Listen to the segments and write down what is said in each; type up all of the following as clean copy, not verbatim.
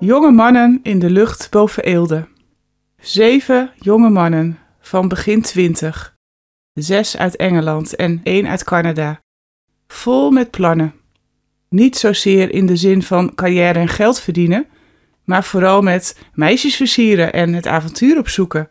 Jonge mannen in de lucht boven Eelde. 7 jonge mannen van begin 20. 6 uit Engeland en 1 uit Canada. Vol met plannen. Niet zozeer in de zin van carrière en geld verdienen, maar vooral met meisjes versieren en het avontuur opzoeken.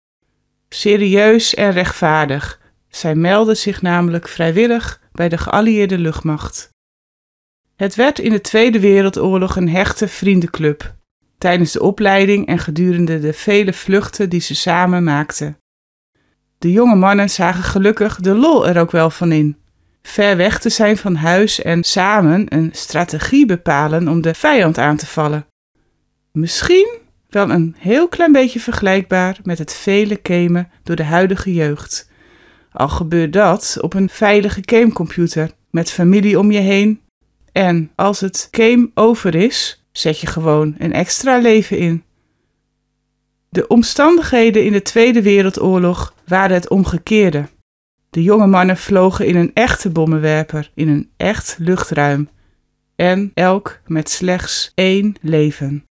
Serieus en rechtvaardig. Zij melden zich namelijk vrijwillig bij de geallieerde luchtmacht. Het werd in de Tweede Wereldoorlog een hechte vriendenclub, tijdens de opleiding en gedurende de vele vluchten die ze samen maakten. De jonge mannen zagen gelukkig de lol er ook wel van in. Ver weg te zijn van huis en samen een strategie bepalen om de vijand aan te vallen. Misschien wel een heel klein beetje vergelijkbaar met het vele gamen door de huidige jeugd. Al gebeurt dat op een veilige gamecomputer met familie om je heen. En als het game over is, zet je gewoon een extra leven in. De omstandigheden in de Tweede Wereldoorlog waren het omgekeerde. De jonge mannen vlogen in een echte bommenwerper, in een echt luchtruim. En elk met slechts 1 leven.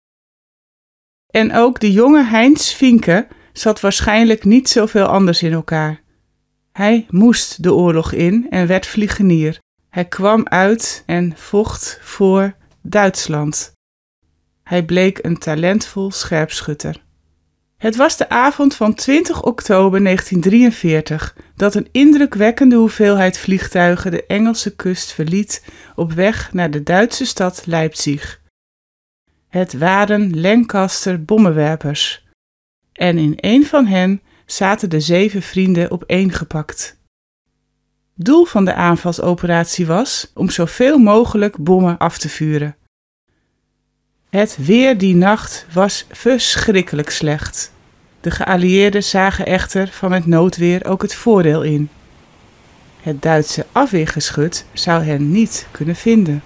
En ook de jonge Heinz Finke zat waarschijnlijk niet zoveel anders in elkaar. Hij moest de oorlog in en werd vliegenier. Hij kwam uit en vocht voor Duitsland. Hij bleek een talentvol scherpschutter. Het was de avond van 20 oktober 1943 dat een indrukwekkende hoeveelheid vliegtuigen de Engelse kust verliet op weg naar de Duitse stad Leipzig. Het waren Lancaster bommenwerpers. En in een van hen zaten de 7 vrienden opeengepakt. Doel van de aanvalsoperatie was om zoveel mogelijk bommen af te vuren. Het weer die nacht was verschrikkelijk slecht. De geallieerden zagen echter van het noodweer ook het voordeel in. Het Duitse afweergeschut zou hen niet kunnen vinden.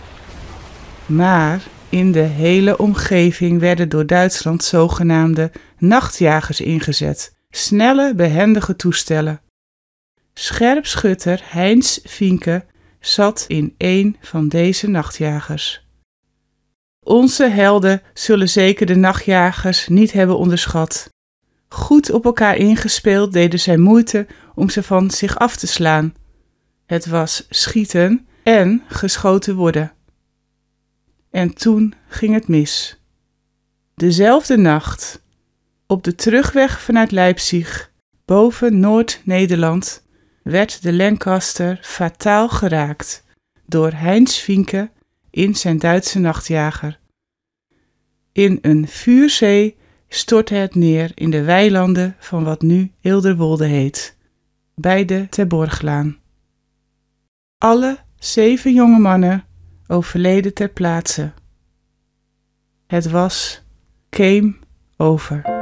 Maar in de hele omgeving werden door Duitsland zogenaamde nachtjagers ingezet, snelle, behendige toestellen. Scherpschutter Heinz Finke zat in een van deze nachtjagers. Onze helden zullen zeker de nachtjagers niet hebben onderschat. Goed op elkaar ingespeeld deden zij moeite om ze van zich af te slaan. Het was schieten en geschoten worden. En toen ging het mis. Dezelfde nacht, op de terugweg vanuit Leipzig, boven Noord-Nederland, werd de Lancaster fataal geraakt door Heinz Finke in zijn Duitse nachtjager. In een vuurzee stortte het neer in de weilanden van wat nu Eelderwolde heet, bij de Terborglaan. Alle 7 jonge mannen overleden ter plaatse. Het was game over.